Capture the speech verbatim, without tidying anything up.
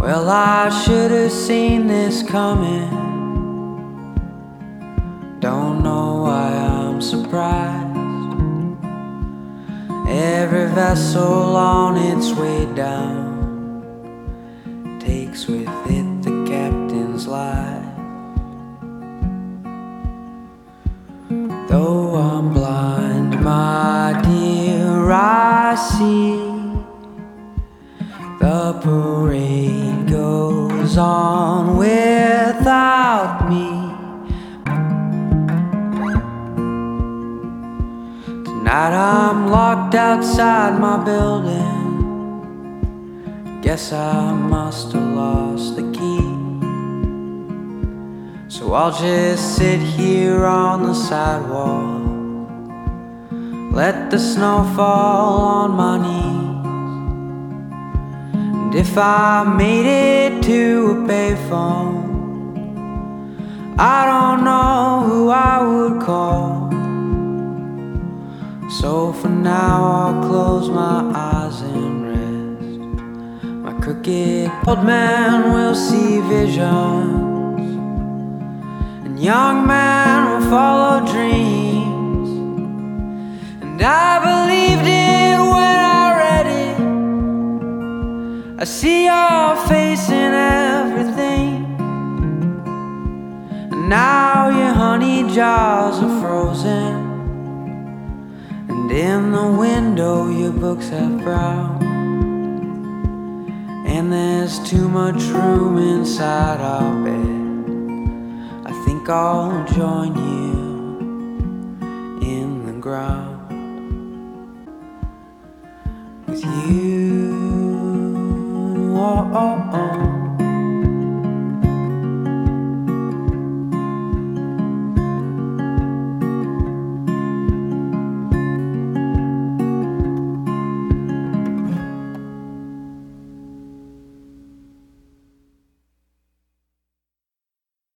Well, I should have seen this coming. Don't know why I'm surprised. Every vessel on its way down takes with it the captain's life. Though I'm blind, my dear, I see the parade goes on without me. Tonight I'm locked outside my building. Guess I must have lost the key. So I'll just sit here on the sidewalk, let the snow fall on my knees. And if I made it to a payphone, I don't know who I would call. So for now I'll close my eyes and rest. My crooked old man will see visions, and young men will follow dreams. And I believed it when I read it. I see your face in everything. And now your honey jars are frozen, and in the window your books have brown. And there's too much room inside our bed. I think I'll join you in the ground. With you, oh, oh, oh.